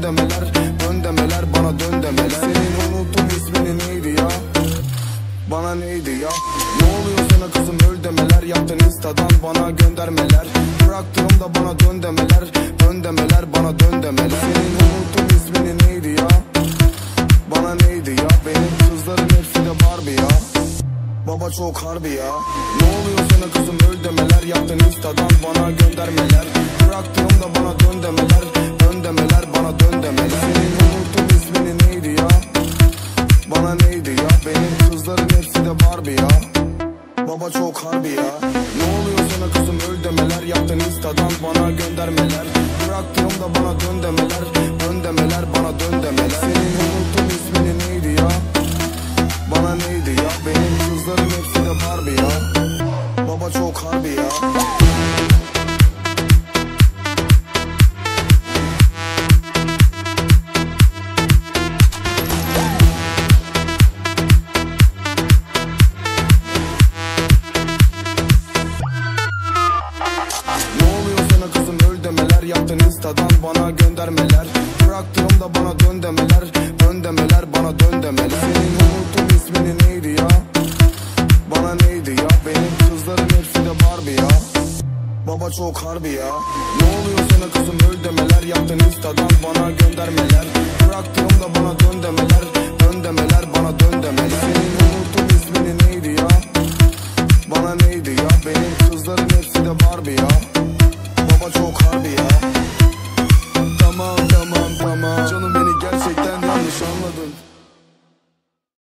demeler, dön demeler, bana dön demeler. Senin unuttum ismini neydi ya? Bana neydi ya? Ne oluyor sana kızım, öl demeler. Yaptın instadan bana göndermeler. Bıraktığımda bana dön demeler, dön demeler, bana dön demeler. Senin unuttum ismini neydi ya? Bana neydi ya? Benim kızların hepsi de Barbie ya. Baba çok harbi ya. Ne oluyor sana kızım, öl demeler. Yaptın instadan bana göndermeler. Bıraktığımda bana dön demeler, dön demeler, bana dön demeler. Senin unuttum ismini neydi ya? Bana neydi ya? Benim kızların hepsi de Barbie ya. Baba çok harbi ya. Ne oluyor sana kızım, öl demeler. Yaptın instadan bana göndermeler. Bıraktığımda bana dön demeler, dön demeler, bana dön demeler. Senin unuttum ismini neydi ya? Bana neydi ya? Benim kızların hepsi de Barbie ya. Baba çok harbi ya. Yaptın instadan bana göndermeler. Bıraktığımda bana dön demeler, dön demeler, bana dön demeler. Senin unuttum ismini neydi ya? Bana neydi ya? Benim kızların hepsi de Barbie ya. Baba çok harbi ya. Ne oluyor sana kızım, öl demeler. Yaptın instadan bana göndermeler. Bıraktığımda bana dön demeler, dön demeler, bana dön demeler. Senin unuttum ismini neydi ya? Bana neydi ya? Benim kızların hepsi de Barbie ya. Baba çok harbi ya. Tamam tamam tamam, canım beni gerçekten yanlış anladın.